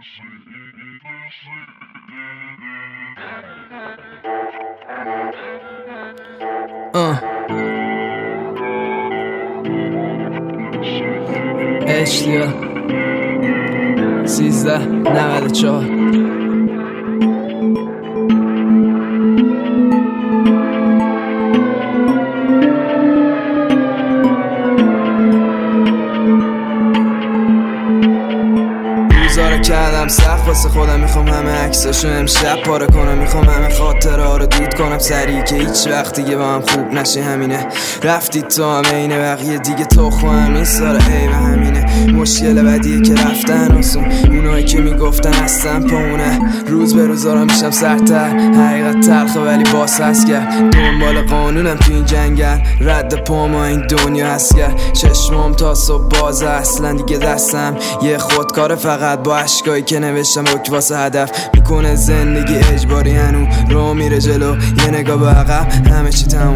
اشتیا 1394 کردم سخت واسه خودم، میخوام همه عکساشو امشب پاره کنم، میخوام همه خاطره ها رو دود کنم سریع که هیچ وقت دیگه با هم خوب نشه. همینه رفتید تو همه اینه بقیه دیگه تو خواهم این ساره ای و همینه مشکل بدیه که رفتن آسون، اونایی که میگفتن هستن پامونه روز به روز دارم میشم سرتر، حقیقت تلخه ولی باس هست کرد، دنبال قانونم تو این جنگل، رد پاما این دنیا هست کرد، چشمام تا صبح بازه اصلا دیگه دستم یه خودکار فقط با اشکایی که نوشتم روک واسه هدف میکنه زندگی اجباری هنو رو میره جلو یه نگاه به عقب همه چی تموم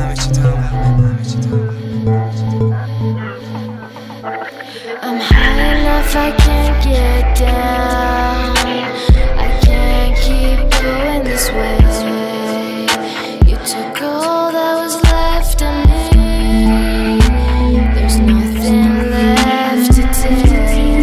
I'm high enough I can't get down, I can't keep going this way, you took all that was left of me, there's nothing left to take.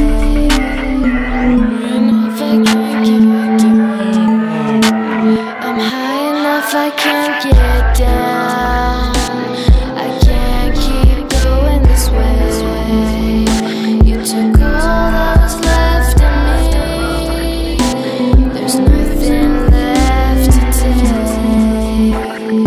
I can't get down, I can't keep going this way, you took all that was left of me, there's nothing left to take.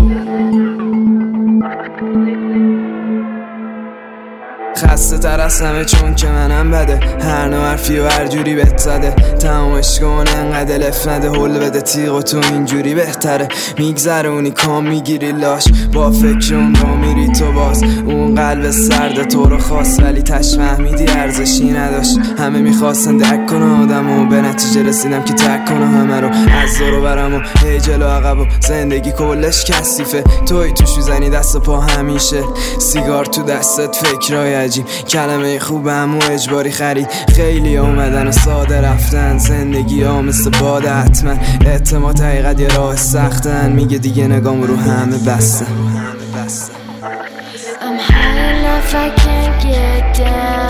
خسته تر از همه چون که منم بده، هر نوع حرفی و هر جوری بهت زده، تمامش کن انقدر لف نده، حل بده تیغ و تو اینجوری بهتره، میگذرونی کام میگیری لاش، با فکر اون را میری تو باز، اون قلب سرد تو رو خواست ولی تش فهمیدی ارزشی نداشت، همه میخواستن درک کنه آدم و به نتیجه رسیدم که ترک کنه همه رو از دور و برم و هی جلو عقب و زندگی کلش کثیفه، توی توش میزنی دست پا همیشه، سیگار تو دستت فکرای عجیب، کلمه خوبم و اجباری خرید، خیلی اومدن و ساده رفتن، زندگی ها مثل باده حتما، اعتماد حقیقت یه راه سختن، میگه دیگه نگام رو همه بسته. I'm high enough I can't get down.